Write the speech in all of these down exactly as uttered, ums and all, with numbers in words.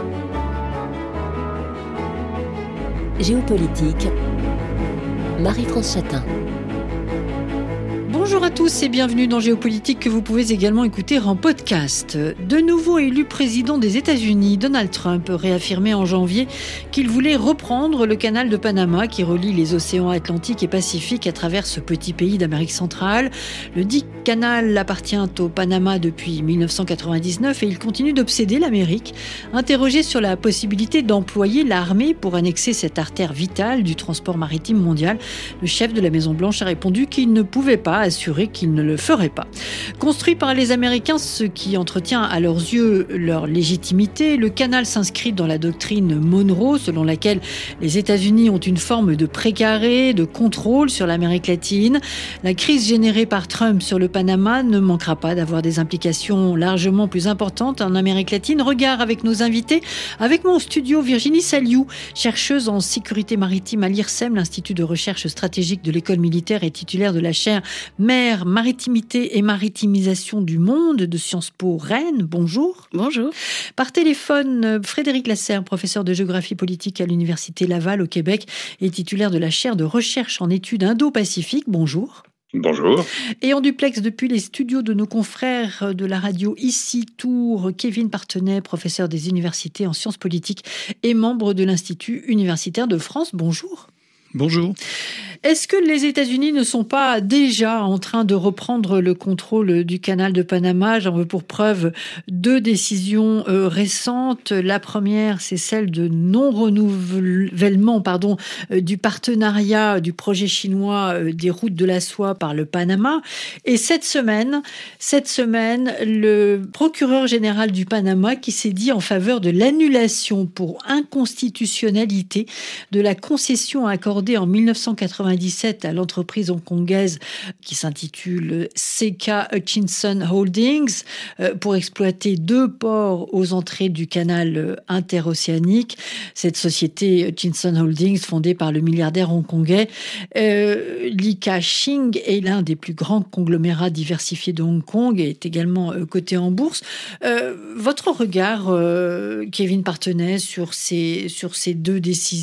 Géopolitique, Marie-France Chatin. Bonjour à tous et bienvenue dans Géopolitique que vous pouvez également écouter en podcast. De nouveau élu président des États-Unis, Donald Trump réaffirmait en janvier qu'il voulait reprendre le canal de Panama qui relie les océans Atlantique et Pacifique à travers ce petit pays d'Amérique centrale. Le dit canal appartient au Panama depuis dix-neuf cent quatre-vingt-dix-neuf et il continue d'obséder l'Amérique. Interrogé sur la possibilité d'employer l'armée pour annexer cette artère vitale du transport maritime mondial, le chef de la Maison-Blanche a répondu qu'il ne pouvait pas assurer qu'il ne le ferait pas. Construit par les Américains, ce qui entretient à leurs yeux leur légitimité, le canal s'inscrit dans la doctrine Monroe, selon laquelle les États-Unis ont une forme de précaré, de contrôle sur l'Amérique latine. La crise générée par Trump sur le Panama ne manquera pas d'avoir des implications largement plus importantes en Amérique latine. Regard avec nos invités. Avec moi au studio, Virginie Saliou, chercheuse en sécurité maritime à l'I R S E M, l'Institut de recherche stratégique de l'école militaire et titulaire de la chaire Mer, Maritimité et Maritimisation du monde de Sciences Po Rennes. Bonjour. Bonjour. Par téléphone, Frédéric Lasserre, professeur de géographie politique à l'Université Laval au Québec et titulaire de la chaire de recherche en études Indo-Pacifique. Bonjour. Bonjour. Et en duplex depuis les studios de nos confrères de la radio Ici Tours, Kevin Partenay, professeur des universités en sciences politiques et membre de l'Institut universitaire de France. Bonjour. Bonjour. Est-ce que les États-Unis ne sont pas déjà en train de reprendre le contrôle du canal de Panama ? J'en veux pour preuve deux décisions euh, récentes. La première, c'est celle de non-renouvellement pardon, euh, du partenariat du projet chinois euh, des routes de la soie par le Panama. Et cette semaine, cette semaine, le procureur général du Panama qui s'est dit en faveur de l'annulation pour inconstitutionnalité de la concession accordée en dix-neuf cent quatre-vingt-dix-sept à l'entreprise hongkongaise qui s'intitule C K Hutchison Holdings euh, pour exploiter deux ports aux entrées du canal interocéanique. Cette société Hutchison Holdings, fondée par le milliardaire hongkongais euh, Li Ka-shing, est l'un des plus grands conglomérats diversifiés de Hong Kong et est également euh, coté en bourse. Euh, votre regard, euh, Kevin Partenay, sur ces, sur ces deux décisions ?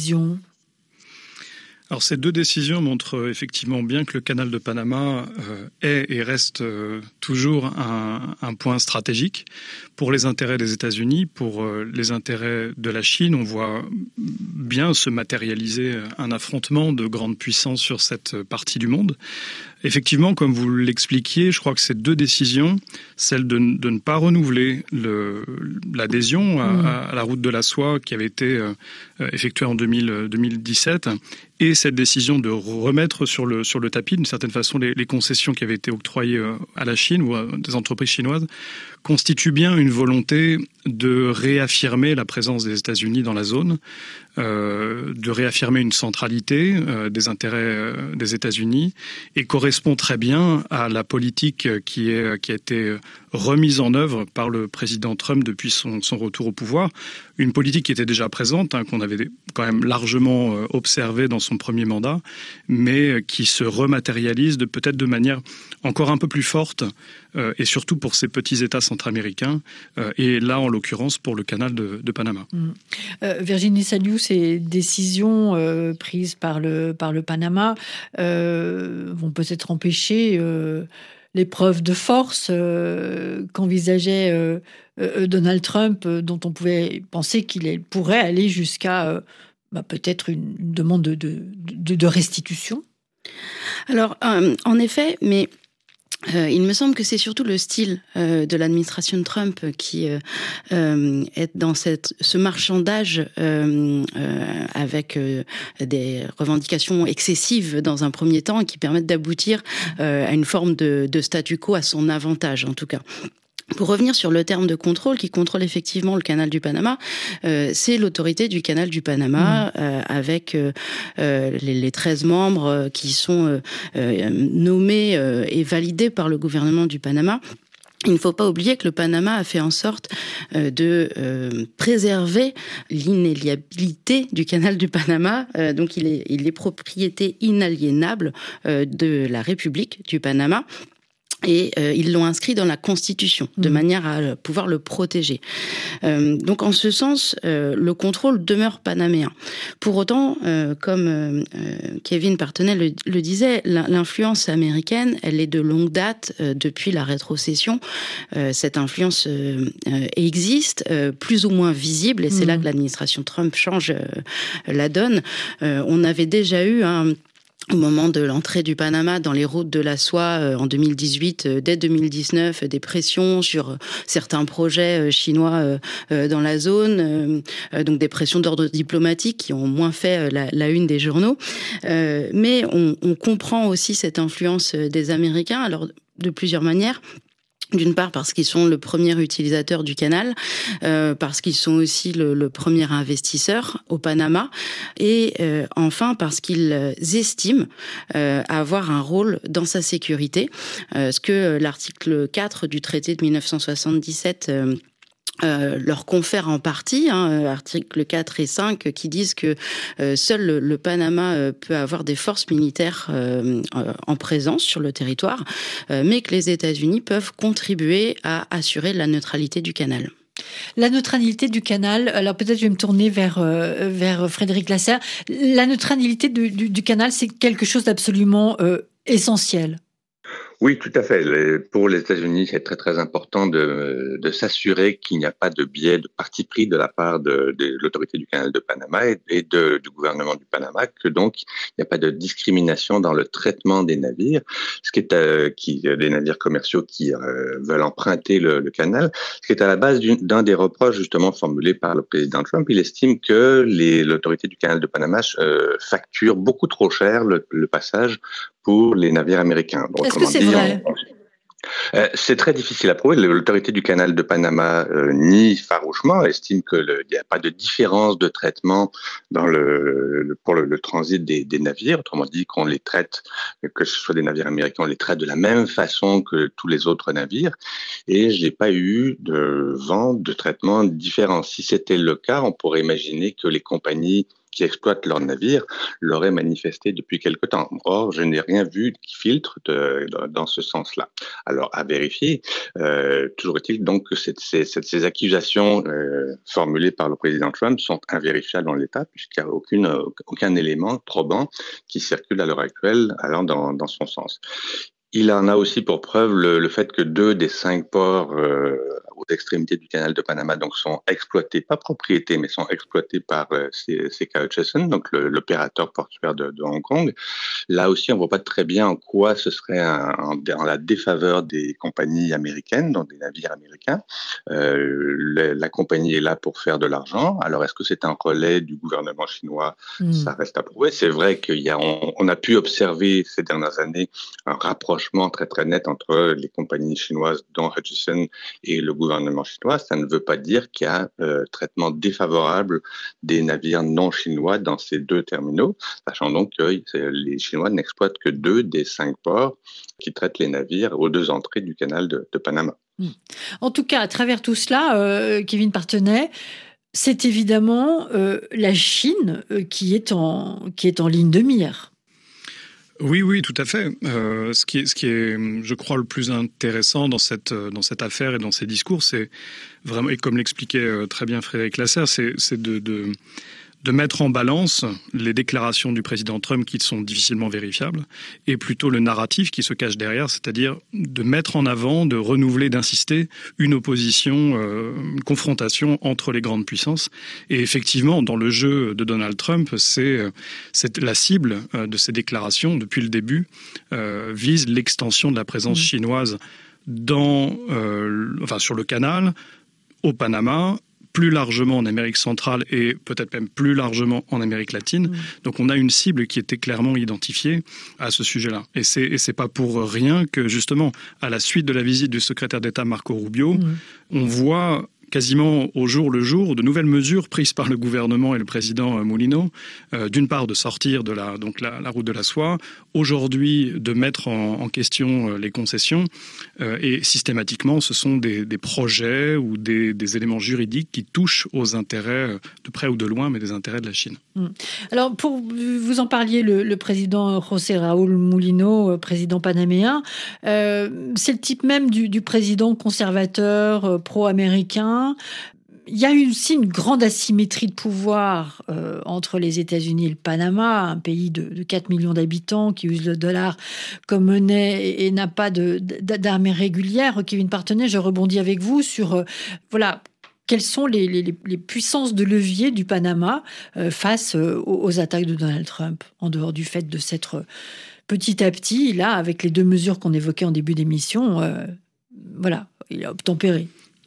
Alors ces deux décisions montrent effectivement bien que le canal de Panama euh, est et reste euh, toujours un, un point stratégique pour les intérêts des États-Unis, pour euh, les intérêts de la Chine. On voit bien se matérialiser un affrontement de grandes puissances sur cette partie du monde. Effectivement, comme vous l'expliquiez, je crois que ces deux décisions, celle de, de ne pas renouveler le, l'adhésion à, mmh. à la route de la soie qui avait été euh, effectuée en deux mille, deux mille dix-sept, et cette décision de remettre sur le, sur le tapis, d'une certaine façon, les, les concessions qui avaient été octroyées à la Chine ou à des entreprises chinoises, constitue bien une volonté de réaffirmer la présence des États-Unis dans la zone, euh, de réaffirmer une centralité euh, des intérêts euh, des États-Unis, et correspond très bien à la politique qui, est, qui a été remise en œuvre par le président Trump depuis son, son retour au pouvoir. Une politique qui était déjà présente, hein, qu'on avait quand même largement euh, observée dans son premier mandat, mais qui se rematérialise de, peut-être de manière encore un peu plus forte, euh, et surtout pour ces petits États centra-américains, euh, et là en l'occurrence pour le canal de, de Panama. Mmh. Euh, Virginie Saliou, ces décisions euh, prises par le, par le Panama euh, vont peut-être empêcher euh, l'épreuve de force euh, qu'envisageait euh, euh, Donald Trump, euh, dont on pouvait penser qu'il pourrait aller jusqu'à euh, bah, peut-être une, une demande de, de, de, de restitution. Alors, euh, en effet, mais Euh, il me semble que c'est surtout le style euh, de l'administration Trump qui euh, euh, est dans cette, ce marchandage euh, euh, avec euh, des revendications excessives dans un premier temps et qui permettent d'aboutir euh, à une forme de, de statu quo à son avantage en tout cas. Pour revenir sur le terme de contrôle, qui contrôle effectivement le canal du Panama, euh, c'est l'autorité du canal du Panama, mmh. euh, avec euh, euh, les, les treize membres euh, qui sont euh, euh, nommés euh, et validés par le gouvernement du Panama. Il ne faut pas oublier que le Panama a fait en sorte euh, de euh, préserver l'inaliénabilité du canal du Panama. Euh, donc, il est, il est propriété inaliénable euh, de la République du Panama. Et euh, ils l'ont inscrit dans la Constitution, de mmh. manière à pouvoir le protéger. Euh, donc, en ce sens, euh, le contrôle demeure panaméen. Pour autant, euh, comme euh, Kevin Partenay le, le disait, l'influence américaine, elle est de longue date, euh, depuis la rétrocession. Euh, cette influence euh, existe, euh, plus ou moins visible, et c'est mmh. là que l'administration Trump change euh, la donne. Euh, on avait déjà eu un... Au moment de l'entrée du Panama dans les routes de la soie euh, en deux mille dix-huit, euh, dès deux mille dix-neuf, des pressions sur euh, certains projets euh, chinois euh, euh, dans la zone, euh, donc des pressions d'ordre diplomatique qui ont moins fait euh, la, la une des journaux. Euh, mais on, on comprend aussi cette influence des Américains, alors de plusieurs manières. D'une part parce qu'ils sont le premier utilisateur du canal, euh, parce qu'ils sont aussi le, le premier investisseur au Panama, et euh, enfin parce qu'ils estiment euh, avoir un rôle dans sa sécurité, euh, ce que l'article quatre du traité de mille neuf cent soixante-dix-sept euh, Euh, leur confère en partie, hein, articles quatre et cinq, qui disent que euh, seul le, le Panama euh, peut avoir des forces militaires euh, euh, en présence sur le territoire, euh, mais que les États-Unis peuvent contribuer à assurer la neutralité du canal. La neutralité du canal, alors peut-être je vais me tourner vers, euh, vers Frédéric Lasserre. La neutralité du, du, du canal, c'est quelque chose d'absolument euh, essentiel. Oui, tout à fait. Pour les États-Unis, c'est très très important de, de s'assurer qu'il n'y a pas de biais de parti pris de la part de, de l'autorité du canal de Panama et, et de, du gouvernement du Panama, que donc il n'y a pas de discrimination dans le traitement des navires, ce qui est euh, qui des navires commerciaux qui euh, veulent emprunter le, le canal, ce qui est à la base d'un des reproches justement formulés par le président Trump. Il estime que les, l'autorité du canal de Panama euh, facture beaucoup trop cher le, le passage pour les navires américains. Donc, est-ce que c'est dit, vrai on, euh, C'est très difficile à prouver. L'autorité du canal de Panama euh, nie farouchement, estime qu'il n'y a pas de différence de traitement dans le, le, pour le, le transit des, des navires. Autrement dit, qu'on les traite, que ce soit des navires américains, on les traite de la même façon que tous les autres navires. Et j'ai pas eu de vent de traitement différent. Si c'était le cas, on pourrait imaginer que les compagnies qui exploitent leurs navires l'auraient manifesté depuis quelque temps. Or, je n'ai rien vu qui filtre de, de, dans ce sens-là. Alors, à vérifier, euh, toujours est-il donc que cette, ces, ces accusations euh, formulées par le président Trump sont invérifiables dans l'État, puisqu'il n'y a aucune, aucun élément probant qui circule à l'heure actuelle allant dans, dans son sens. Il en a aussi pour preuve le, le fait que deux des cinq ports euh, aux extrémités du canal de Panama donc sont exploités, pas propriétés, mais sont exploités par euh, C K Hutchison, donc le, l'opérateur portuaire de, de Hong Kong. Là aussi, on voit pas très bien en quoi ce serait un, en, en la défaveur des compagnies américaines, donc des navires américains. Euh, le, la compagnie est là pour faire de l'argent. Alors, est-ce que c'est un relais du gouvernement chinois? mmh. Ça reste à prouver. C'est vrai qu'il y a, on, on a pu observer ces dernières années un rapprochement très très net entre les compagnies chinoises dont Hutchison et le gouvernement chinois. Ça ne veut pas dire qu'il y a euh, traitement défavorable des navires non chinois dans ces deux terminaux, sachant donc que les Chinois n'exploitent que deux des cinq ports qui traitent les navires aux deux entrées du canal de, de Panama. En tout cas, à travers tout cela, euh, Kevin Partenay, c'est évidemment euh, la Chine euh, qui est en, qui est en ligne de mire. Oui, oui, tout à fait. Euh, ce qui est, ce qui est, je crois, le plus intéressant dans cette dans cette affaire et dans ces discours, c'est vraiment, et comme l'expliquait très bien Frédéric Lasserre, c'est, c'est de, de de mettre en balance les déclarations du président Trump qui sont difficilement vérifiables et plutôt le narratif qui se cache derrière, c'est-à-dire de mettre en avant, de renouveler, d'insister une opposition, euh, une confrontation entre les grandes puissances. Et effectivement, dans le jeu de Donald Trump, c'est, c'est la cible de ces déclarations depuis le début, euh, vise l'extension de la présence mmh. chinoise dans, euh, enfin, sur le canal, au Panama, plus largement en Amérique centrale et peut-être même plus largement en Amérique latine. Mmh. Donc on a une cible qui était clairement identifiée à ce sujet-là. Et c'est, et c'est pas pour rien que justement, à la suite de la visite du secrétaire d'État Marco Rubio, mmh. on voit quasiment au jour le jour de nouvelles mesures prises par le gouvernement et le président Moulineau, euh, d'une part de sortir de la, donc la, la route de la soie, aujourd'hui de mettre en, en question les concessions, euh, et systématiquement ce sont des, des projets ou des, des éléments juridiques qui touchent aux intérêts de près ou de loin, mais des intérêts de la Chine. Alors, pour vous en parliez, le, le président José Raúl Mulino, président panaméen, euh, c'est le type même du, du président conservateur, euh, pro-américain. Il y a aussi une grande asymétrie de pouvoir euh, entre les États-Unis et le Panama, un pays de, de quatre millions d'habitants qui use le dollar comme monnaie et, et n'a pas de, d'armée régulière. Kevin Parthenay, je rebondis avec vous sur... Euh, voilà. Quelles sont les, les, les puissances de levier du Panama euh, face euh, aux, aux attaques de Donald Trump, en dehors du fait de s'être euh, petit à petit, là, avec les deux mesures qu'on évoquait en début d'émission, euh, voilà, il a obtempéré.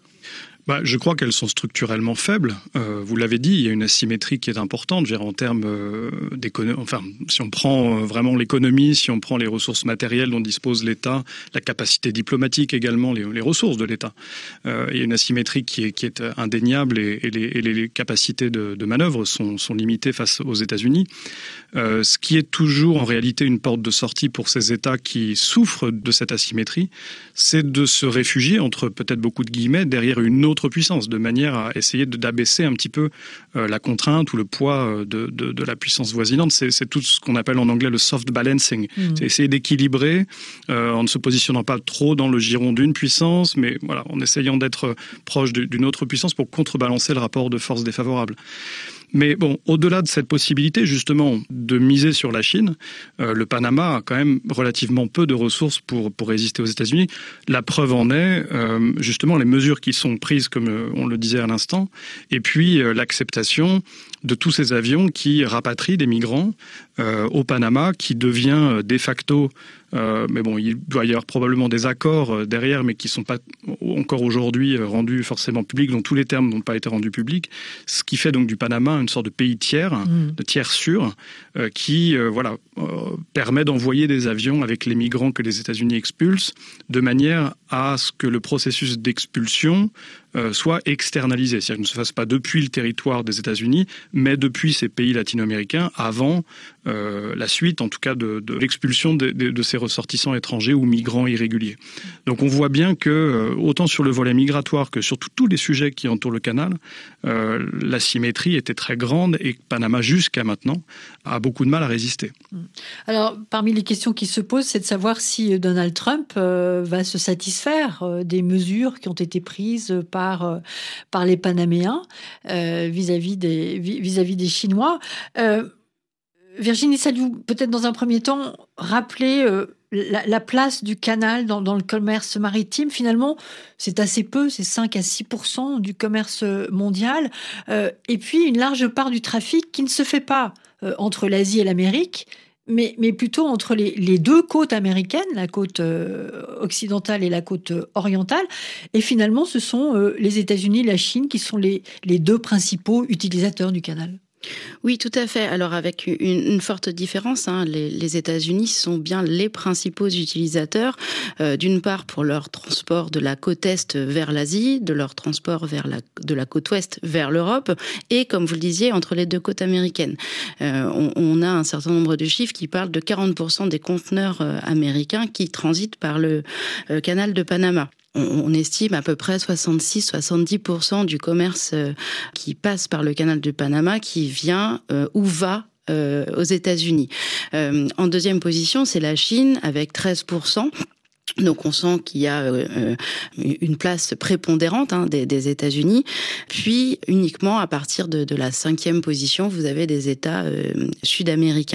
Bah, je crois qu'elles sont structurellement faibles. Euh, vous l'avez dit, il y a une asymétrie qui est importante. Je veux dire, en termes euh, d'économie, enfin, si on prend euh, vraiment l'économie, si on prend les ressources matérielles dont dispose l'État, la capacité diplomatique également, les, les ressources de l'État, euh, il y a une asymétrie qui est, qui est indéniable et, et, les, et les capacités de, de manœuvre sont, sont limitées face aux États-Unis. Euh, ce qui est toujours en réalité une porte de sortie pour ces États qui souffrent de cette asymétrie, c'est de se réfugier, entre peut-être beaucoup de guillemets, derrière une autre puissance, de manière à essayer d'abaisser un petit peu euh, la contrainte ou le poids de, de, de la puissance voisinante. C'est, c'est tout ce qu'on appelle en anglais le soft balancing. Mmh. C'est essayer d'équilibrer euh, en ne se positionnant pas trop dans le giron d'une puissance, mais voilà, en essayant d'être proche d'une autre puissance pour contrebalancer le rapport de force défavorable. Mais bon, au-delà de cette possibilité, justement, de miser sur la Chine, euh, le Panama a quand même relativement peu de ressources pour, pour résister aux États-Unis. La preuve en est, euh, justement, les mesures qui sont prises, comme on le disait à l'instant, et puis euh, l'acceptation de tous ces avions qui rapatrient des migrants euh, au Panama, qui devient de facto... Euh, mais bon, il doit y avoir probablement des accords euh, derrière, mais qui ne sont pas encore aujourd'hui euh, rendus forcément publics, dont tous les termes n'ont pas été rendus publics, ce qui fait donc du Panama une sorte de pays tiers, mmh. de tiers sûr, euh, qui euh, voilà, euh, permet d'envoyer des avions avec les migrants que les États-Unis expulsent, de manière à ce que le processus d'expulsion euh, soit externalisé, c'est-à-dire qu'il ne se fasse pas depuis le territoire des États-Unis, mais depuis ces pays latino-américains, avant euh, la suite, en tout cas, de, de l'expulsion de, de, de ces ressortissants étrangers ou migrants irréguliers. Donc on voit bien que, euh, autant sur le volet migratoire que sur tous les sujets qui entourent le canal, euh, la symétrie était très grande et Panama, jusqu'à maintenant, a beaucoup de mal à résister. Alors, parmi les questions qui se posent, c'est de savoir si Donald Trump euh, va se satisfaire euh, des mesures qui ont été prises par, euh, par les Panaméens euh, vis-à-vis des, vis-à-vis des Chinois. Euh, Virginie Saliou, peut-être dans un premier temps, rappeler euh, la, la place du canal dans, dans le commerce maritime. Finalement, c'est assez peu, c'est cinq à six pour cent du commerce mondial. Euh, et puis, une large part du trafic qui ne se fait pas euh, entre l'Asie et l'Amérique, mais, mais plutôt entre les, les deux côtes américaines, la côte euh, occidentale et la côte orientale. Et finalement, ce sont euh, les États-Unis et la Chine qui sont les, les deux principaux utilisateurs du canal. Oui, tout à fait. Alors avec une, une forte différence, hein, les, les États-Unis sont bien les principaux utilisateurs, euh, d'une part pour leur transport de la côte est vers l'Asie, de leur transport vers la, de la côte ouest vers l'Europe, et comme vous le disiez, entre les deux côtes américaines. Euh, on, on a un certain nombre de chiffres qui parlent de quarante pour cent des conteneurs euh, américains qui transitent par le euh, canal de Panama. On estime à peu près soixante-six à soixante-dix pour cent du commerce qui passe par le canal du Panama qui vient euh, ou va euh, aux États-Unis. Euh, en deuxième position, c'est la Chine avec treize pour cent. Donc on sent qu'il y a euh, une place prépondérante hein, des, des États-Unis. Puis uniquement à partir de, de la cinquième position, vous avez des États euh, sud-américains.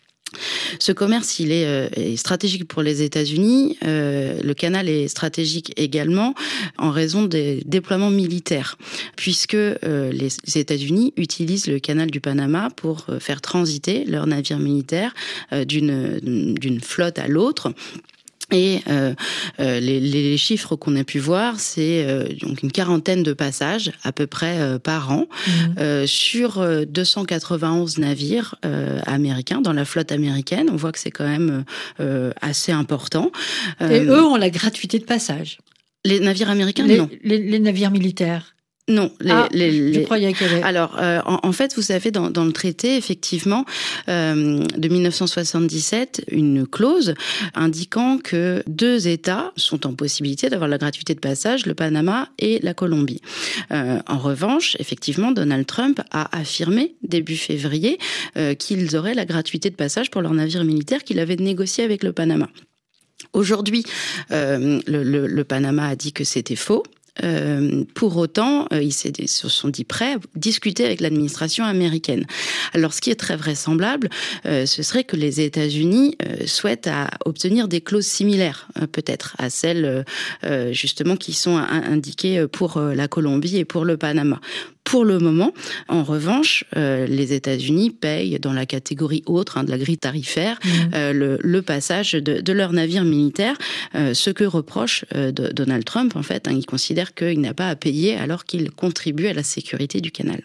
Ce commerce, il est, euh, est stratégique pour les États-Unis. Euh, le canal est stratégique également en raison des déploiements militaires, puisque euh, les États-Unis utilisent le canal du Panama pour faire transiter leurs navires militaires euh, d'une, d'une flotte à l'autre. Et euh, euh, les, les chiffres qu'on a pu voir, c'est euh, donc une quarantaine de passages à peu près euh, par an mmh. euh, sur euh, deux cent quatre-vingt-onze navires euh, américains dans la flotte américaine. On voit que c'est quand même euh, assez important. Et euh, eux ont la gratuité de passage. Les navires américains, les, non. Les, les navires militaires. Non, les, ah, les, les... je croyais qu'il y avait. Alors, euh, en, en fait, vous savez, dans, dans le traité, effectivement, euh, de dix-neuf cent soixante-dix-sept, une clause indiquant que deux États sont en possibilité d'avoir la gratuité de passage, le Panama et la Colombie. Euh, en revanche, effectivement, Donald Trump a affirmé début février euh, qu'ils auraient la gratuité de passage pour leurs navires militaires qu'il avait négocié avec le Panama. Aujourd'hui, euh, le, le, le Panama a dit que c'était faux. Euh, pour autant, euh, ils se sont dit prêts à discuter avec l'administration américaine. Alors, ce qui est très vraisemblable, euh, ce serait que les États-Unis euh, souhaitent à obtenir des clauses similaires, euh, peut-être, à celles euh, justement qui sont indiquées pour euh, la Colombie et pour le Panama. Pour le moment, en revanche, euh, les États-Unis payent dans la catégorie autre, hein, de la grille tarifaire, mmh. euh, le, le passage de, de leurs navires militaires, euh, ce que reproche euh, de Donald Trump, en fait. Hein, il considère qu'il n'a pas à payer alors qu'il contribue à la sécurité du canal.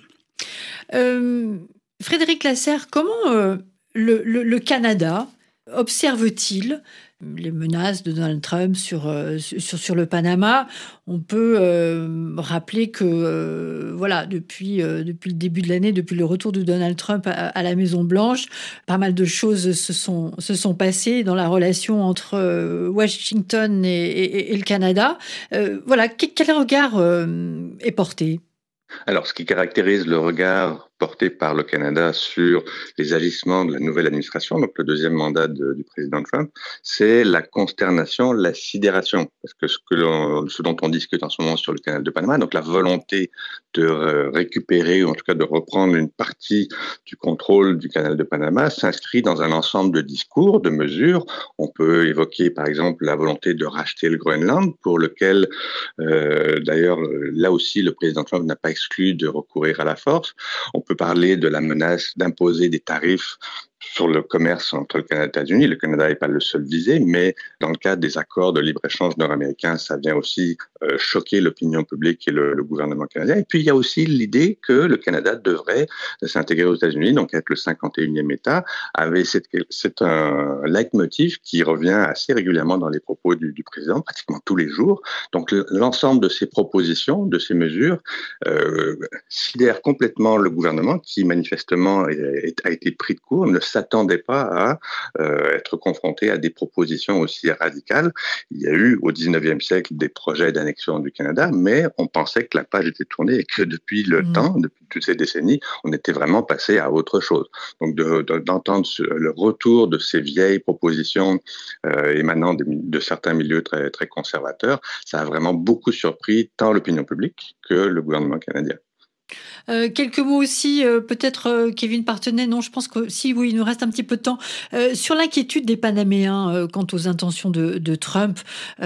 Euh, Frédéric Lasserre, comment euh, le, le, le Canada observe-t-il les menaces de Donald Trump sur, euh, sur, sur le Panama? On peut euh, rappeler que euh, voilà, depuis, euh, depuis le début de l'année, depuis le retour de Donald Trump à, à la Maison-Blanche, pas mal de choses se sont, se sont passées dans la relation entre euh, Washington et, et, et le Canada. Euh, voilà, quel, quel regard euh, est porté? Alors, ce qui caractérise le regard porté par le Canada sur les agissements de la nouvelle administration, donc le deuxième mandat de, du président Trump, c'est la consternation, la sidération. Parce que ce, que l'on, ce dont on discute en ce moment sur le canal de Panama, donc la volonté de euh, récupérer, ou en tout cas de reprendre une partie du contrôle du canal de Panama, s'inscrit dans un ensemble de discours, de mesures. On peut évoquer par exemple la volonté de racheter le Groenland, pour lequel euh, d'ailleurs là aussi le président Trump n'a pas exclu de recourir à la force. On peut parler de la menace d'imposer des tarifs sur le commerce entre le Canada et les États-Unis. Le Canada n'est pas le seul visé, mais dans le cadre des accords de libre-échange nord-américains, ça vient aussi euh, choquer l'opinion publique et le, le gouvernement canadien. Et puis, il y a aussi l'idée que le Canada devrait s'intégrer aux États-Unis, donc être le cinquante et unième État, avec cette, c'est un leitmotiv qui revient assez régulièrement dans les propos du, du président, pratiquement tous les jours. Donc, l'ensemble de ces propositions, de ces mesures, euh, sidère complètement le gouvernement qui, manifestement, est, a été pris de court, ne s'attendait pas à euh, être confronté à des propositions aussi radicales. Il y a eu au dix-neuvième siècle des projets d'annexion du Canada, mais on pensait que la page était tournée et que depuis le mmh. temps, depuis toutes ces décennies, on était vraiment passé à autre chose. Donc de, de, d'entendre ce, le retour de ces vieilles propositions euh, émanant de, de certains milieux très, très conservateurs, ça a vraiment beaucoup surpris tant l'opinion publique que le gouvernement canadien. Euh, quelques mots aussi, euh, peut-être euh, Kevin Partenay, non, je pense que si, oui, il nous reste un petit peu de temps, euh, sur l'inquiétude des Panaméens euh, quant aux intentions de, de Trump.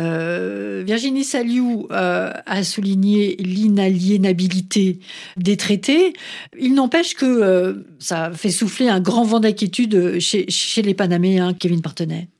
Euh, Virginie Saliou euh, a souligné l'inaliénabilité des traités. Il n'empêche que euh, ça fait souffler un grand vent d'inquiétude chez, chez les Panaméens, Kevin Partenay.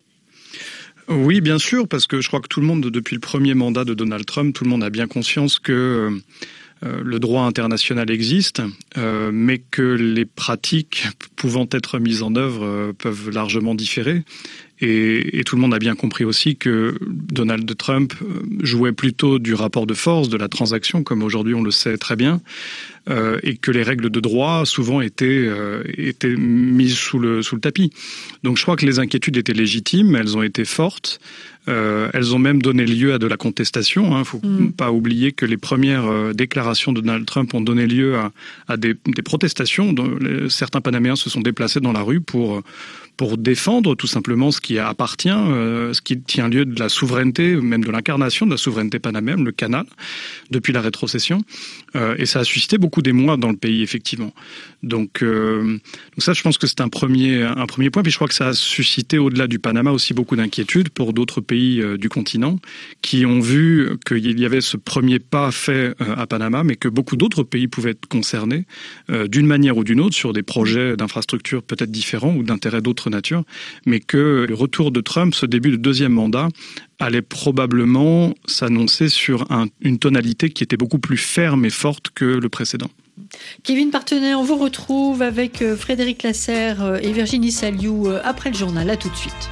Oui, bien sûr, parce que je crois que tout le monde, depuis le premier mandat de Donald Trump, tout le monde a bien conscience que euh, Euh, le droit international existe, euh, mais que les pratiques pouvant être mises en œuvre euh, peuvent largement différer. Et, et tout le monde a bien compris aussi que Donald Trump jouait plutôt du rapport de force, de la transaction, comme aujourd'hui on le sait très bien, euh, et que les règles de droit souvent étaient, euh, étaient mises sous le, sous le tapis. Donc je crois que les inquiétudes étaient légitimes, elles ont été fortes. Euh, elles ont même donné lieu à de la contestation. Il hein. ne faut mmh. pas oublier que les premières euh, déclarations de Donald Trump ont donné lieu à, à des, des protestations. Dont les, certains Panaméens se sont déplacés dans la rue pour, pour défendre tout simplement ce qui appartient, euh, ce qui tient lieu de la souveraineté, même de l'incarnation de la souveraineté panaméenne, le canal, depuis la rétrocession. Euh, et ça a suscité beaucoup d'émoi dans le pays, effectivement. Donc, euh, donc ça, je pense que c'est un premier, un premier point. Puis je crois que ça a suscité, au-delà du Panama, aussi beaucoup d'inquiétudes pour d'autres pays du continent qui ont vu qu'il y avait ce premier pas fait à Panama, mais que beaucoup d'autres pays pouvaient être concernés euh, d'une manière ou d'une autre sur des projets d'infrastructures peut-être différents ou d'intérêts d'autre nature, mais que le retour de Trump, ce début de deuxième mandat, allait probablement s'annoncer sur un, une tonalité qui était beaucoup plus ferme et forte que le précédent. Kevin Partenay, on vous retrouve avec Frédéric Lasserre et Virginie Saliou après le journal. À tout de suite.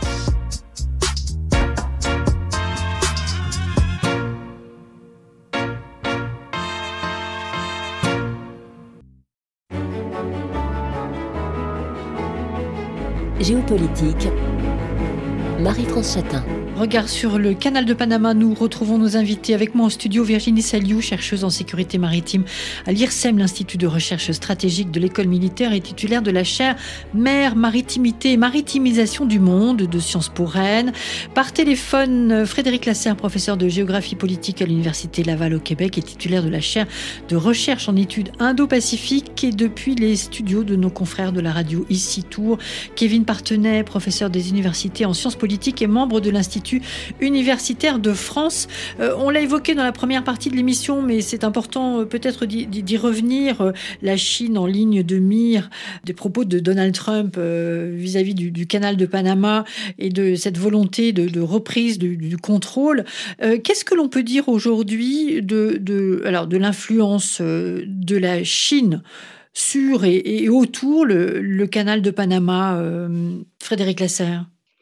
Géopolitique, Marie-France Chatin. Regard sur le canal de Panama, nous retrouvons nos invités. Avec moi en studio, Virginie Saliou, chercheuse en sécurité maritime à l'I R S E M, l'Institut de recherche stratégique de l'école militaire et titulaire de la chaire Mer, Maritimité et Maritimisation du monde de Sciences Po Rennes. Par téléphone, Frédéric Lasserre, professeur de géographie politique à l'Université Laval au Québec et titulaire de la chaire de recherche en études indo-pacifiques, et depuis les studios de nos confrères de la radio ici Tours, Kevin Partenay, professeur des universités en sciences politiques et membre de l'Institut universitaire de France. Euh, on l'a évoqué dans la première partie de l'émission, mais c'est important euh, peut-être d'y, d'y revenir. Euh, la Chine en ligne de mire des propos de Donald Trump euh, vis-à-vis du, du canal de Panama et de cette volonté de, de reprise du, du contrôle. Euh, qu'est-ce que l'on peut dire aujourd'hui de, de, alors de l'influence euh, de la Chine sur et, et autour le, le canal de Panama, euh, Frédéric Lasserre?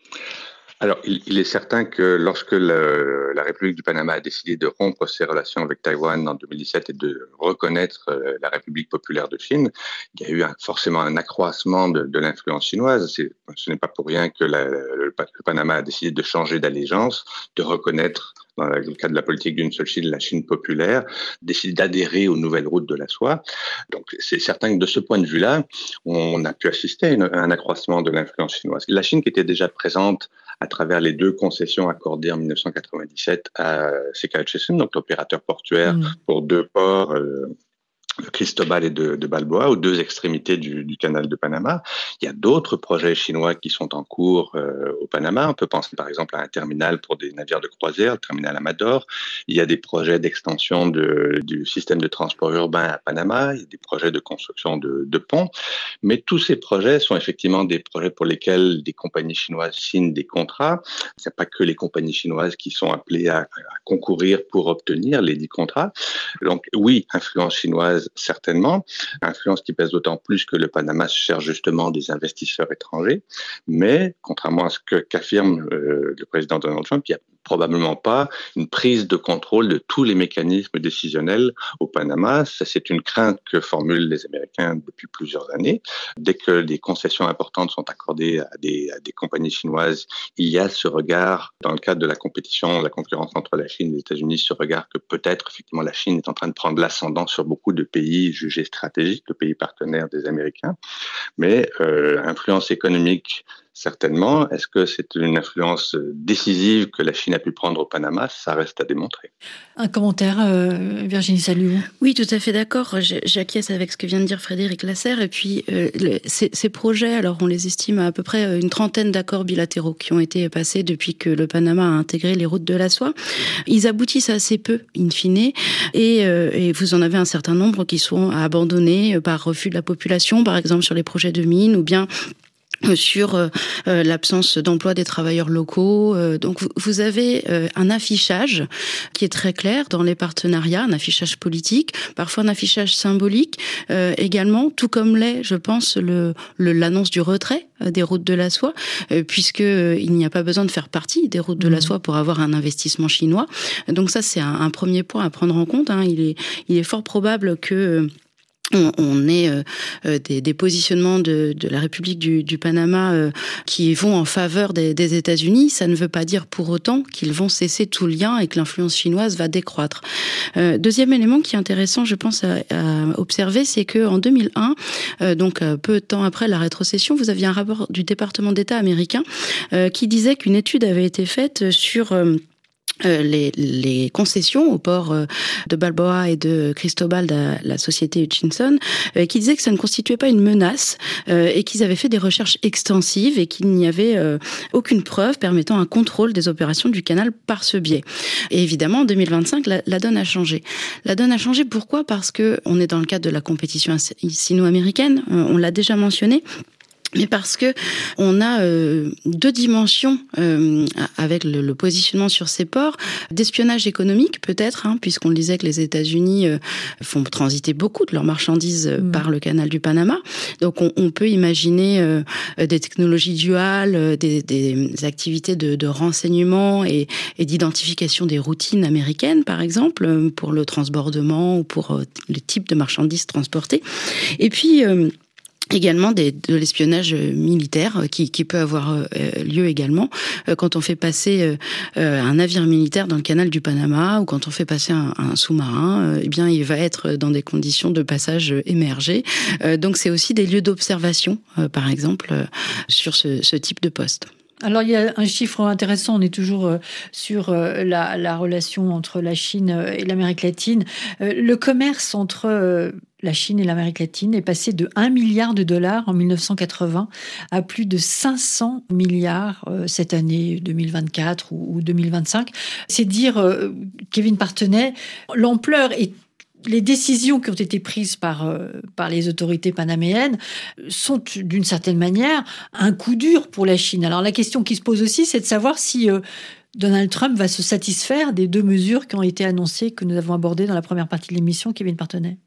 Alors, il, il est certain que lorsque le, la République du Panama a décidé de rompre ses relations avec Taïwan en deux mille dix-sept et de reconnaître euh, la République populaire de Chine, il y a eu un, forcément un accroissement de, de l'influence chinoise. C'est, ce n'est pas pour rien que la, le, le Panama a décidé de changer d'allégeance, de reconnaître, dans le cadre de la politique d'une seule Chine, la Chine populaire, décide d'adhérer aux nouvelles routes de la soie. Donc, c'est certain que de ce point de vue-là, on a pu assister à, une, à un accroissement de l'influence chinoise. La Chine qui était déjà présente à travers les deux concessions accordées en dix-neuf cent quatre-vingt-dix-sept à Seca Hutchison, donc l'opérateur portuaire mmh. pour deux ports, euh, de Cristobal et de, de Balboa, aux deux extrémités du, du canal de Panama. Il y a d'autres projets chinois qui sont en cours euh, au Panama. On peut penser par exemple à un terminal pour des navires de croisière, le terminal Amador. Il y a des projets d'extension de, du système de transport urbain à Panama. Il y a des projets de construction de, de ponts. Mais tous ces projets sont effectivement des projets pour lesquels des compagnies chinoises signent des contrats. Il n'y a pas que les compagnies chinoises qui sont appelées à, à concourir pour obtenir les dix contrats. Donc oui, influence chinoise certainement, influence qui pèse d'autant plus que le Panama cherche justement des investisseurs étrangers, mais contrairement à ce que, qu'affirme euh, le président Donald Trump, il n'y a probablement pas une prise de contrôle de tous les mécanismes décisionnels au Panama. Ça, c'est une crainte que formulent les Américains depuis plusieurs années. Dès que des concessions importantes sont accordées à des, à des compagnies chinoises, il y a ce regard, dans le cadre de la compétition, la concurrence entre la Chine et les États-Unis, ce regard que peut-être, effectivement, la Chine est en train de prendre l'ascendant sur beaucoup de pays jugés stratégiques, de pays partenaires des Américains. Mais euh, influence économique, certainement. Est-ce que c'est une influence décisive que la Chine a pu prendre au Panama? Ça reste à démontrer. Un commentaire, euh, Virginie Saliou? Oui, tout à fait d'accord. J'acquiesce avec ce que vient de dire Frédéric Lasserre. Et puis, euh, le, ces, ces projets, alors on les estime à à peu près une trentaine d'accords bilatéraux qui ont été passés depuis que le Panama a intégré les routes de la soie. Ils aboutissent assez peu, in fine. Et, euh, et vous en avez un certain nombre qui sont abandonnés par refus de la population, par exemple sur les projets de mines, ou bien sur euh, l'absence d'emploi des travailleurs locaux. Euh, donc vous, vous avez euh, un affichage qui est très clair dans les partenariats, un affichage politique, parfois un affichage symbolique euh, également, tout comme l'est, je pense, le, le, l'annonce du retrait euh, des routes de la soie, euh, puisque euh, il n'y a pas besoin de faire partie des routes de la soie pour avoir un investissement chinois. Donc ça, c'est un, un premier point à prendre en compte. Hein. Il est, il est fort probable que euh, On, on est euh, des, des positionnements de, de la République du, du Panama euh, qui vont en faveur des, des États-Unis. Ça ne veut pas dire pour autant qu'ils vont cesser tout lien et que l'influence chinoise va décroître. Euh, deuxième élément qui est intéressant, je pense, à, à observer, c'est que en deux mille un, euh, donc euh, peu de temps après la rétrocession, vous aviez un rapport du département d'État américain euh, qui disait qu'une étude avait été faite sur euh, Euh, les, les concessions au port euh, de Balboa et de Cristobal de la société Hutchison, euh, qui disaient que ça ne constituait pas une menace euh, et qu'ils avaient fait des recherches extensives et qu'il n'y avait euh, aucune preuve permettant un contrôle des opérations du canal par ce biais. Et évidemment, en deux mille vingt-cinq, la, la donne a changé. La donne a changé, pourquoi ? Parce que on est dans le cadre de la compétition sino-américaine, euh, on l'a déjà mentionné. Mais parce que on a euh, deux dimensions euh, avec le, le positionnement sur ces ports, d'espionnage économique peut-être, hein, puisqu'on disait que les États-Unis euh, font transiter beaucoup de leurs marchandises euh, mmh. par le canal du Panama. Donc on, on peut imaginer euh, des technologies duales, des, des activités de, de renseignement et, et d'identification des routines américaines, par exemple, pour le transbordement ou pour euh, le type de marchandises transportées. Et puis euh, également des, de l'espionnage militaire qui, qui peut avoir euh, lieu également euh, quand on fait passer euh, un navire militaire dans le canal du Panama ou quand on fait passer un, un sous-marin, euh, eh bien il va être dans des conditions de passage émergées. Euh, donc c'est aussi des lieux d'observation, euh, par exemple, euh, sur ce, ce type de poste. Alors, il y a un chiffre intéressant. On est toujours euh, sur euh, la, la relation entre la Chine et l'Amérique latine. Euh, le commerce entre euh, la Chine et l'Amérique latine est passé de un milliard de dollars en mille neuf cent quatre-vingts à plus de cinq cents milliards euh, cette année deux mille vingt-quatre ou, ou deux mille vingt-cinq. C'est dire, euh, Kevin Partenay, l'ampleur est les décisions qui ont été prises par, euh, par les autorités panaméennes sont, d'une certaine manière, un coup dur pour la Chine. Alors, la question qui se pose aussi, c'est de savoir si euh, Donald Trump va se satisfaire des deux mesures qui ont été annoncées, que nous avons abordées dans la première partie de l'émission, Kevin Partenay.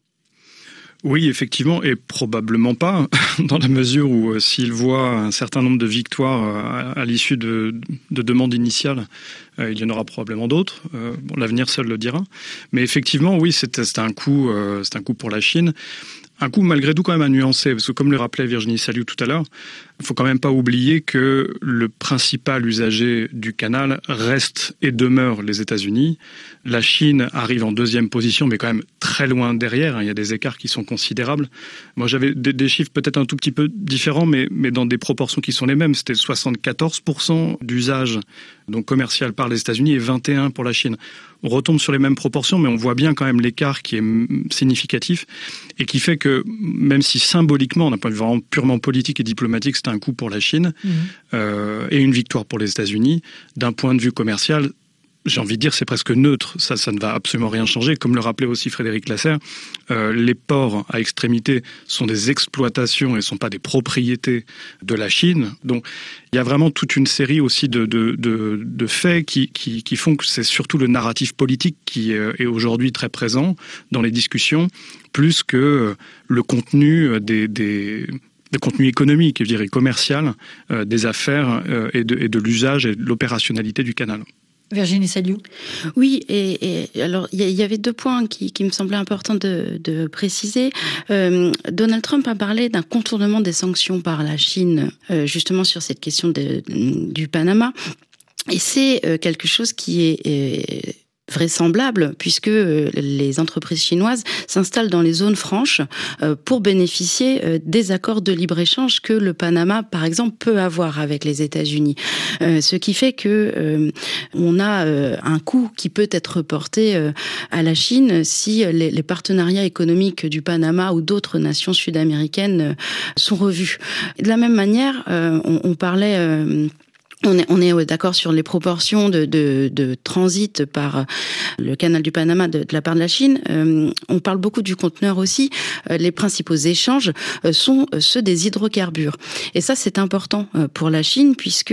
Oui, effectivement, et probablement pas, dans la mesure où euh, s'il voit un certain nombre de victoires euh, à, à l'issue de, de demandes initiales, euh, il y en aura probablement d'autres. Euh, bon, l'avenir seul le dira. Mais effectivement, oui, c'est, c'est un coup, euh, c'est un coup pour la Chine. Un coup, malgré tout, quand même à nuancer, parce que comme le rappelait Virginie Saliou tout à l'heure, il faut quand même pas oublier que le principal usager du canal reste et demeure les États-Unis. La Chine arrive en deuxième position, mais quand même très loin derrière. Il y a des écarts qui sont considérables. Moi, j'avais des, des chiffres peut-être un tout petit peu différents, mais, mais dans des proportions qui sont les mêmes. C'était soixante-quatorze pour cent d'usage donc commercial par les États-Unis et vingt et un pour cent pour la Chine. On retombe sur les mêmes proportions, mais on voit bien quand même l'écart qui est significatif et qui fait que, même si symboliquement, d'un point de vue vraiment purement politique et diplomatique, c'est un coup pour la Chine mmh. euh, et une victoire pour les États-Unis, d'un point de vue commercial, j'ai envie de dire c'est presque neutre, ça, ça ne va absolument rien changer. Comme le rappelait aussi Frédéric Lasserre, euh, les ports à extrémité sont des exploitations et ne sont pas des propriétés de la Chine. Donc il y a vraiment toute une série aussi de, de, de, de faits qui, qui, qui font que c'est surtout le narratif politique qui est aujourd'hui très présent dans les discussions, plus que le contenu des... des le contenu économique, je dirais commercial, euh, des affaires euh, et, de, et de l'usage et de l'opérationnalité du canal. Virginie Saliou. Oui, et, et alors il y, y avait deux points qui, qui me semblaient importants de, de préciser. Euh, Donald Trump a parlé d'un contournement des sanctions par la Chine, euh, justement sur cette question de, du Panama. Et c'est euh, quelque chose qui est... est vraisemblable, puisque les entreprises chinoises s'installent dans les zones franches pour bénéficier des accords de libre-échange que le Panama, par exemple, peut avoir avec les États-Unis. Ce qui fait que on a un coût qui peut être reporté à la Chine si les partenariats économiques du Panama ou d'autres nations sud-américaines sont revus. De la même manière, on parlait... On est, on est d'accord sur les proportions de, de, de transit par le canal du Panama de, de la part de la Chine. Euh, on parle beaucoup du conteneur aussi. Euh, les principaux échanges euh, sont ceux des hydrocarbures. Et ça, c'est important euh, pour la Chine puisque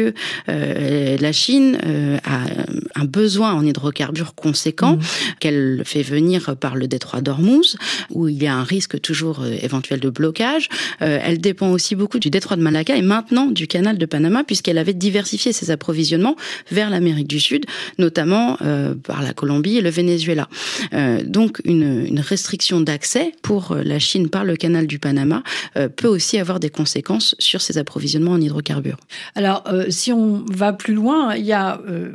euh, la Chine euh, a un besoin en hydrocarbures conséquent mmh. qu'elle fait venir par le détroit d'Ormuz, où il y a un risque toujours euh, éventuel de blocage. Euh, elle dépend aussi beaucoup du détroit de Malacca et maintenant du canal de Panama puisqu'elle avait diversifié ses approvisionnements vers l'Amérique du Sud, notamment euh, par la Colombie et le Venezuela. Euh, donc une, une restriction d'accès pour la Chine par le canal du Panama euh, peut aussi avoir des conséquences sur ses approvisionnements en hydrocarbures. Alors, euh, si on va plus loin, il y a... Euh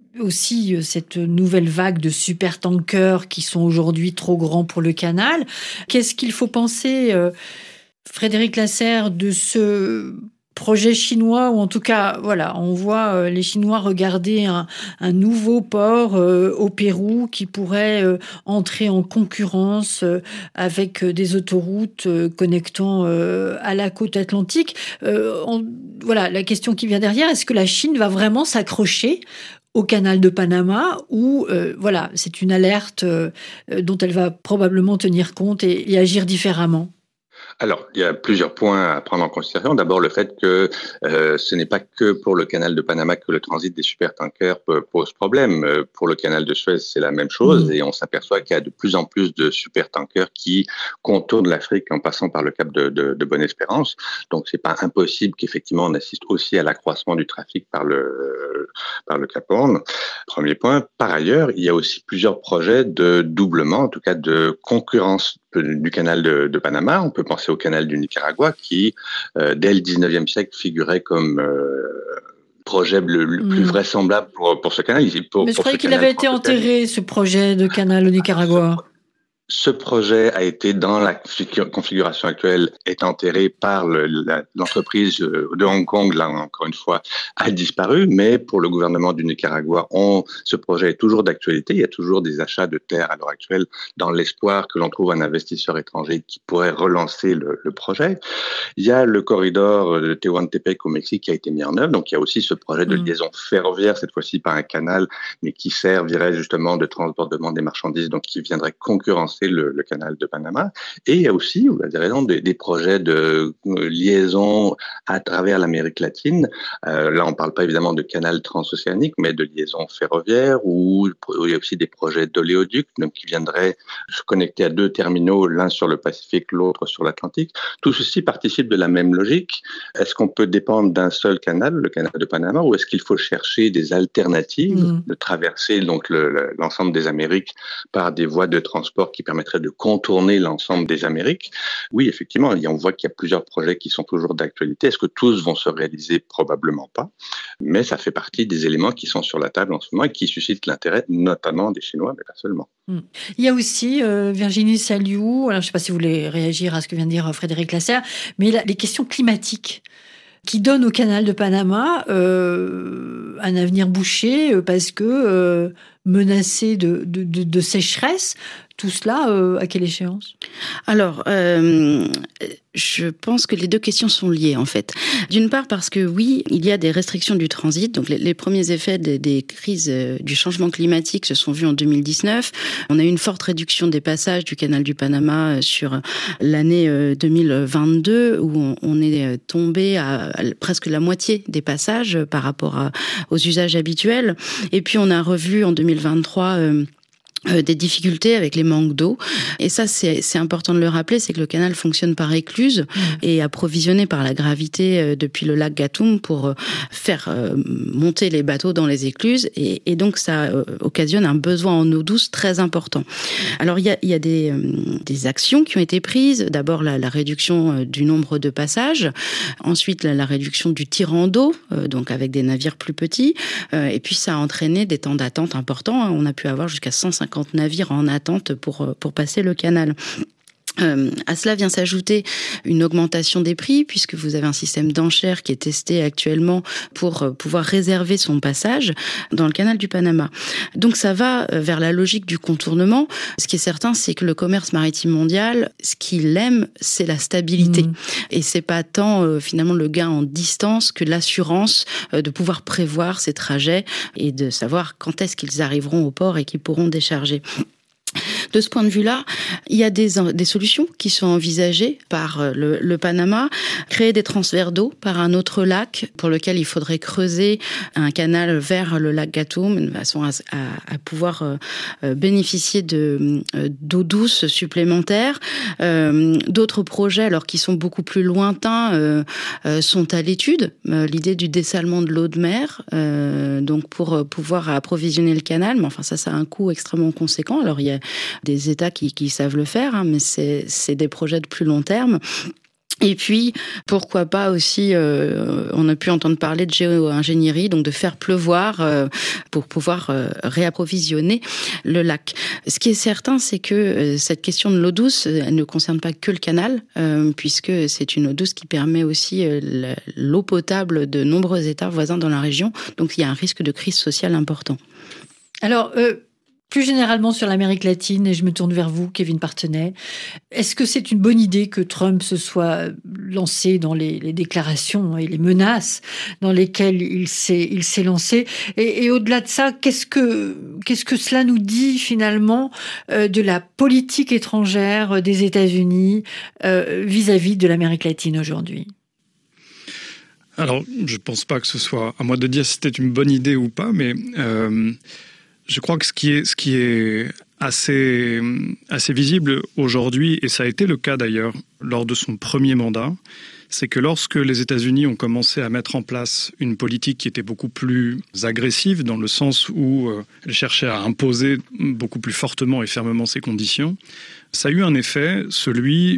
aussi cette nouvelle vague de supertankers qui sont aujourd'hui trop grands pour le canal. Qu'est-ce qu'il faut penser, euh, Frédéric Lasserre, de ce projet chinois, ou en tout cas, voilà, on voit euh, les Chinois regarder un, un nouveau port euh, au Pérou qui pourrait euh, entrer en concurrence euh, avec euh, des autoroutes euh, connectant euh, à la côte atlantique. Euh, on, voilà, la question qui vient derrière, est-ce que la Chine va vraiment s'accrocher au canal de Panama, où euh, voilà, c'est une alerte euh, dont elle va probablement tenir compte et, et agir différemment? Alors, il y a plusieurs points à prendre en considération. D'abord, le fait que euh, ce n'est pas que pour le canal de Panama que le transit des supertankers pose problème. Euh, pour le canal de Suez, c'est la même chose, mmh. et on s'aperçoit qu'il y a de plus en plus de supertankers qui contournent l'Afrique en passant par le cap de, de, de Bonne-Espérance. Donc, c'est pas impossible qu'effectivement on assiste aussi à l'accroissement du trafic par le par le Cap Horn. Premier point. Par ailleurs, il y a aussi plusieurs projets de doublement, en tout cas de concurrence du canal de, de Panama. On peut penser au canal du Nicaragua qui, euh, dès le dix-neuvième siècle, figurait comme euh, projet le, le plus mmh. vraisemblable pour, pour ce canal. Pour, Mais je pour croyais qu'il avait été enterré, ce projet de canal au Nicaragua. Ce projet a été, dans la configuration actuelle, est enterré par le, la, l'entreprise de Hong Kong, là encore une fois, a disparu, mais pour le gouvernement du Nicaragua, on, ce projet est toujours d'actualité. Il y a toujours des achats de terres à l'heure actuelle dans l'espoir que l'on trouve un investisseur étranger qui pourrait relancer le, le projet. Il y a le corridor de Tehuantepec au Mexique qui a été mis en œuvre, donc il y a aussi ce projet de liaison ferroviaire, cette fois-ci par un canal, mais qui servirait justement de transbordement des marchandises, donc qui viendrait concurrencer Le, le canal de Panama. Et il y a aussi, vous avez raison, des, des projets de liaison à travers l'Amérique latine. Euh, là, on ne parle pas évidemment de canal transocéanique, mais de liaison ferroviaire, où il y a aussi des projets d'oléoducs, donc qui viendraient se connecter à deux terminaux, l'un sur le Pacifique, l'autre sur l'Atlantique. Tout ceci participe de la même logique. Est-ce qu'on peut dépendre d'un seul canal, le canal de Panama, ou est-ce qu'il faut chercher des alternatives mmh. de traverser donc le, le, l'ensemble des Amériques par des voies de transport qui permettrait de contourner l'ensemble des Amériques? Oui, effectivement, on voit qu'il y a plusieurs projets qui sont toujours d'actualité. Est-ce que tous vont se réaliser? Probablement pas. Mais ça fait partie des éléments qui sont sur la table en ce moment et qui suscitent l'intérêt, notamment des Chinois, mais pas seulement. Il y a aussi euh, Virginie Saliou, alors je ne sais pas si vous voulez réagir à ce que vient de dire Frédéric Lasserre, mais la, les questions climatiques qui donnent au canal de Panama euh, un avenir bouché parce que euh, menacé de, de, de, de sécheresse. Tout cela, euh, à quelle échéance? Alors, euh, je pense que les deux questions sont liées, en fait. D'une part, parce que oui, il y a des restrictions du transit. Donc, les, les premiers effets des, des crises euh, du changement climatique se sont vus en deux mille dix-neuf. On a eu une forte réduction des passages du canal du Panama sur l'année euh, deux mille vingt-deux, où on, on est tombé à, à presque la moitié des passages par rapport à, aux usages habituels. Et puis, on a revu en deux mille vingt-trois... Euh, Euh, des difficultés avec les manques d'eau. Et ça, c'est, c'est important de le rappeler, c'est que le canal fonctionne par écluse mmh. et approvisionné par la gravité euh, depuis le lac Gatun pour euh, faire euh, monter les bateaux dans les écluses. Et, et donc, ça euh, occasionne un besoin en eau douce très important. Alors, il y a, il y a des, euh, des actions qui ont été prises. D'abord, la, la réduction euh, du nombre de passages. Ensuite, la, la réduction du tirant d'eau, euh, donc avec des navires plus petits. Euh, et puis, ça a entraîné des temps d'attente importants. On a pu avoir jusqu'à cent cinquante navires en attente pour, pour passer le canal. Euh, à cela vient s'ajouter une augmentation des prix, puisque vous avez un système d'enchères qui est testé actuellement pour pouvoir réserver son passage dans le canal du Panama. Donc ça va vers la logique du contournement. Ce qui est certain, c'est que le commerce maritime mondial, ce qu'il aime, c'est la stabilité. Mmh. Et c'est pas tant euh, finalement le gain en distance que l'assurance euh, de pouvoir prévoir ces trajets et de savoir quand est-ce qu'ils arriveront au port et qu'ils pourront décharger. De ce point de vue-là, il y a des, des solutions qui sont envisagées par le, le Panama. Créer des transferts d'eau par un autre lac pour lequel il faudrait creuser un canal vers le lac Gatun de façon à, à, à pouvoir euh, bénéficier de, euh, d'eau douce supplémentaire. Euh, d'autres projets, alors qui sont beaucoup plus lointains, euh, euh, sont à l'étude. Euh, l'idée du dessalement de l'eau de mer, euh, donc pour pouvoir approvisionner le canal. Mais enfin, ça, ça a un coût extrêmement conséquent. Alors, il y a des États qui, qui savent le faire, hein, mais c'est, c'est des projets de plus long terme. Et puis, pourquoi pas aussi, euh, on a pu entendre parler de géo-ingénierie, donc de faire pleuvoir euh, pour pouvoir euh, réapprovisionner le lac. Ce qui est certain, c'est que euh, cette question de l'eau douce, elle ne concerne pas que le canal, euh, puisque c'est une eau douce qui permet aussi euh, l'eau potable de nombreux États voisins dans la région. Donc, il y a un risque de crise sociale important. Alors, euh plus généralement sur l'Amérique latine, et je me tourne vers vous, Kevin Partenay, est-ce que c'est une bonne idée que Trump se soit lancé dans les, les déclarations et les menaces dans lesquelles il s'est, il s'est lancé? Et, et au-delà de ça, qu'est-ce que, qu'est-ce que cela nous dit finalement euh, de la politique étrangère des États-Unis euh, vis-à-vis de l'Amérique latine aujourd'hui? Alors, je ne pense pas que ce soit à moi de dire si c'était une bonne idée ou pas, mais... Euh Je crois que ce qui est, ce qui est assez, assez visible aujourd'hui, et ça a été le cas d'ailleurs lors de son premier mandat, c'est que lorsque les États-Unis ont commencé à mettre en place une politique qui était beaucoup plus agressive, dans le sens où elle cherchait à imposer beaucoup plus fortement et fermement ses conditions, ça a eu un effet, celui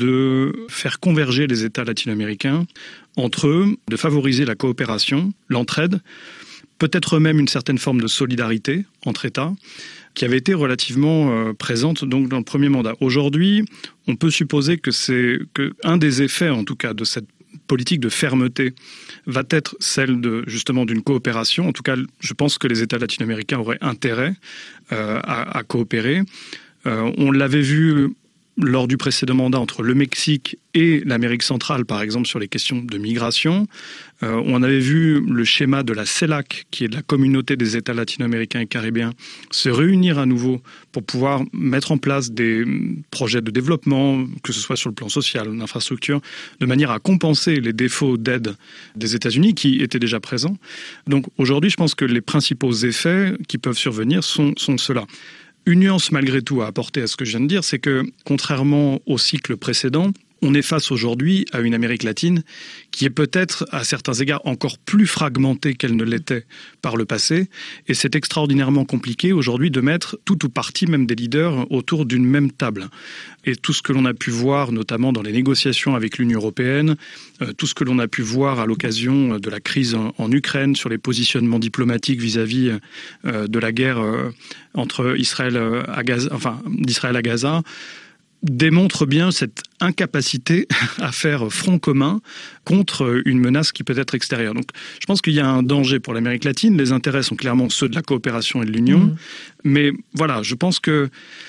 de faire converger les États latino-américains entre eux, de favoriser la coopération, l'entraide, peut-être même une certaine forme de solidarité entre États, qui avait été relativement euh, présente donc dans le premier mandat. Aujourd'hui, on peut supposer que c'est que un des effets, en tout cas, de cette politique de fermeté va être celle de justement d'une coopération. En tout cas, je pense que les États latino-américains auraient intérêt euh, à, à coopérer. Euh, on l'avait vu lors du précédent mandat entre le Mexique et l'Amérique centrale, par exemple, sur les questions de migration. Euh, on avait vu le schéma de la CELAC, qui est de la communauté des États latino-américains et caribéens, se réunir à nouveau pour pouvoir mettre en place des projets de développement, que ce soit sur le plan social ou d'infrastructure, de manière à compenser les défauts d'aide des États-Unis qui étaient déjà présents. Donc aujourd'hui, je pense que les principaux effets qui peuvent survenir sont, sont ceux-là. Une nuance malgré tout à apporter à ce que je viens de dire, c'est que contrairement au cycle précédent, on est face aujourd'hui à une Amérique latine qui est peut-être à certains égards encore plus fragmentée qu'elle ne l'était par le passé. Et c'est extraordinairement compliqué aujourd'hui de mettre tout ou partie même des leaders autour d'une même table. Et tout ce que l'on a pu voir, notamment dans les négociations avec l'Union européenne, euh, tout ce que l'on a pu voir à l'occasion de la crise en, en Ukraine, sur les positionnements diplomatiques vis-à-vis euh, de la guerre euh, entre Israël à Gaza, enfin d'Israël à Gaza, démontre bien cette incapacité à faire front commun contre une menace qui peut être extérieure. Donc, je pense qu'il y a un danger pour l'Amérique latine. Les intérêts sont clairement ceux de la coopération et de l'Union. Mmh. Mais voilà, je pense que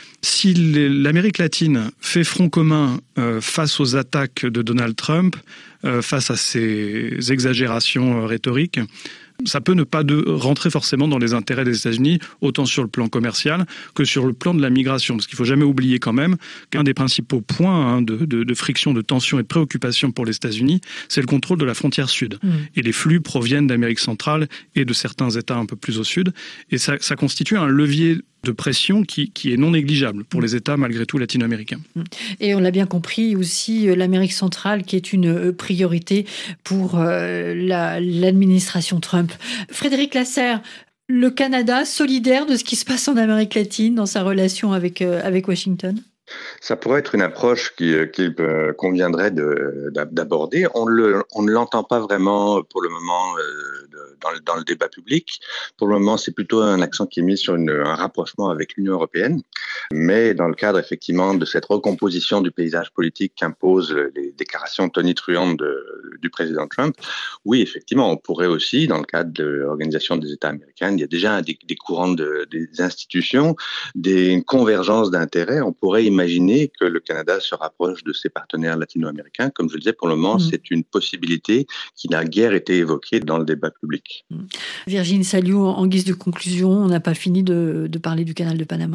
si l'Amérique latine fait front commun euh, face aux attaques de Donald Trump, euh, face à ses exagérations euh, rhétoriques, ça peut ne pas de rentrer forcément dans les intérêts des États-Unis, autant sur le plan commercial que sur le plan de la migration. Parce qu'il ne faut jamais oublier quand même qu'un des principaux points hein, de, de, de friction, de tension et de préoccupation pour les États-Unis, c'est le contrôle de la frontière sud. Mmh. Et les flux proviennent d'Amérique centrale et de certains États un peu plus au sud. Et ça, ça constitue un levier de pression qui, qui est non négligeable pour les États, malgré tout, latino-américains. Et on l'a bien compris aussi, l'Amérique centrale qui est une priorité pour euh, la, l'administration Trump. Frédéric Lasserre, le Canada solidaire de ce qui se passe en Amérique latine dans sa relation avec, euh, avec Washington ? Ça pourrait être une approche qui, qui euh, conviendrait de, d'aborder. On, le, on ne l'entend pas vraiment pour le moment euh, de, dans, le, dans le débat public. Pour le moment, c'est plutôt un accent qui est mis sur une, un rapprochement avec l'Union européenne. Mais dans le cadre effectivement de cette recomposition du paysage politique qu'imposent les déclarations tonitruantes de, du président Trump, oui, effectivement, on pourrait aussi, dans le cadre de l'Organisation des États américains, il y a déjà des, des courants de, des institutions, des convergences d'intérêts. On pourrait imaginer que le Canada se rapproche de ses partenaires latino-américains. Comme je le disais, pour le moment, mmh. c'est une possibilité qui n'a guère été évoquée dans le débat public. Mmh. Virginie Saliou, en guise de conclusion, on n'a pas fini de, de parler du canal de Panama ?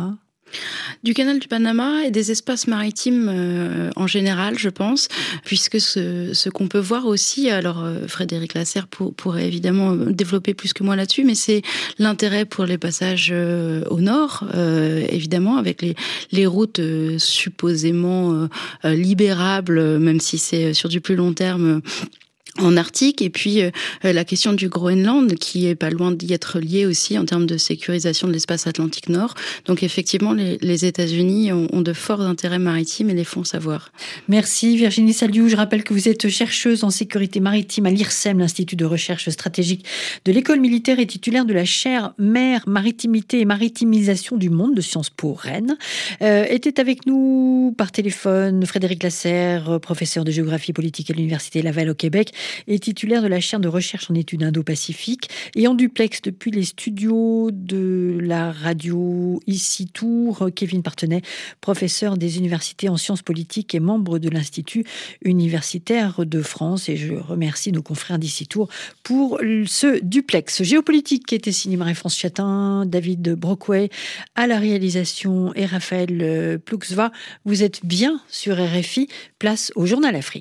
Du canal du Panama et des espaces maritimes euh, en général, je pense, puisque ce, ce qu'on peut voir aussi, alors euh, Frédéric Lasserre pour, pourrait évidemment développer plus que moi là-dessus, mais c'est l'intérêt pour les passages euh, au nord, euh, évidemment, avec les, les routes euh, supposément euh, libérables, même si c'est sur du plus long terme, en Arctique, et puis euh, la question du Groenland qui est pas loin d'y être liée aussi en termes de sécurisation de l'espace Atlantique Nord. Donc effectivement, les, les États-Unis ont, ont de forts intérêts maritimes et les font savoir. Merci Virginie Saliou. Je rappelle que vous êtes chercheuse en sécurité maritime à l'I R S E M, l'Institut de recherche stratégique de l'école militaire, et titulaire de la chaire Mer, Maritimité et Maritimisation du monde de Sciences Po Rennes. Euh, était avec nous par téléphone Frédéric Lasserre, professeur de géographie politique à l'Université Laval au Québec, est titulaire de la chaire de recherche en études indo-pacifiques, et en duplex depuis les studios de la radio Ici Tour, Kevin Partenay, professeur des universités en sciences politiques et membre de l'Institut universitaire de France. Et je remercie nos confrères d'Ici Tour pour ce duplex. Géopolitique qui était signé Marie-France Chatin, David Brockway à la réalisation et Raphaël Plouxva. Vous êtes bien sur R F I, place au Journal Afrique.